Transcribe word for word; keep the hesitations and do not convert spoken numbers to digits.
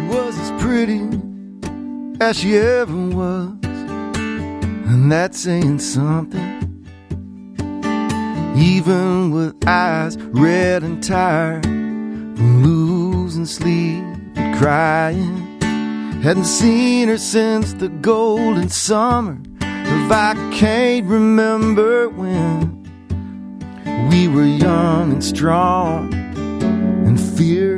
was as pretty as she ever was, and that's saying something. Even with eyes red and tired from losing sleep and crying, hadn't seen her since the golden summer of I can't remember when. We were young and strong and fearless